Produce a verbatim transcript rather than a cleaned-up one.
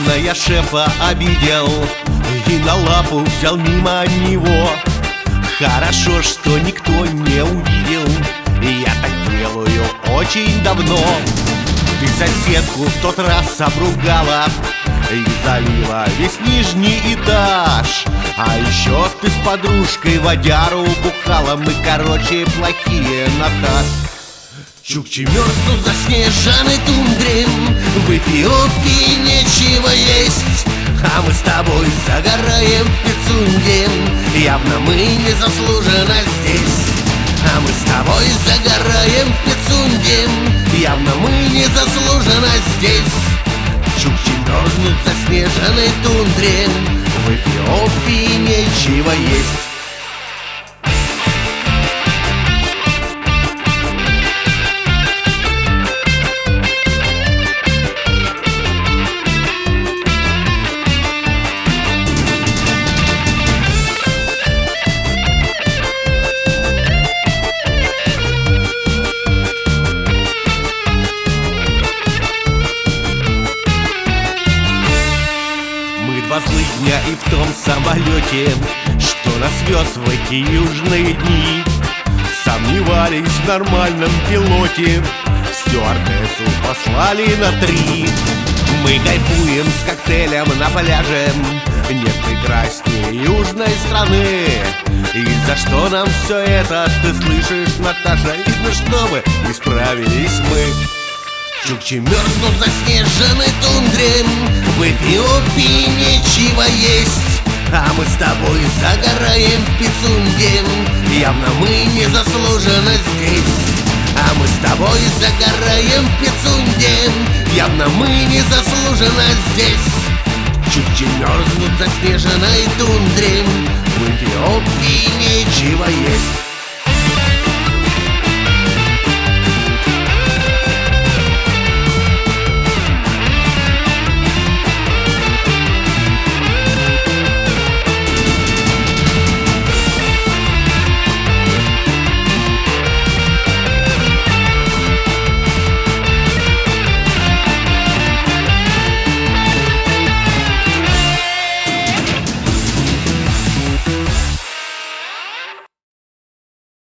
Наверное, я шефа обидел и на лапу взял мимо него. Хорошо, что никто не увидел, я так делаю очень давно. Ты соседку в тот раз обругала и залила весь нижний этаж. А еще ты с подружкой водяру бухала. Мы, короче, плохие на таз. Чукчи мерзнут в заснеженной тундре, в Эфиопии нечего есть, а мы с тобой загораем в Пицунде. Явно мы незаслуженно здесь. А мы с тобой загораем в Пицунде. Явно мы незаслуженно здесь. Чукчи мерзнут в заснеженной тундре, в Эфиопии нечего есть. Два злыдня и в том самолете, что нас вез в эти южные дни, сомневались в нормальном пилоте, стюардессу послали на три. Мы кайфуем с коктейлем на пляже, нет прекраснее южной страны. И за что нам все это, ты слышишь, Наташа? Видно, что мы исправились мы. Чукчи мерзнут в заснеженной тундре, в Эфиопии нечего есть, а мы с тобой загораем в Пицунде. Явно мы незаслуженно здесь. А мы с тобой загораем в Пицунде. Явно мы незаслуженно здесь. Чукчи мерзнут в заснеженной тундре, в Эфиопии нечего есть.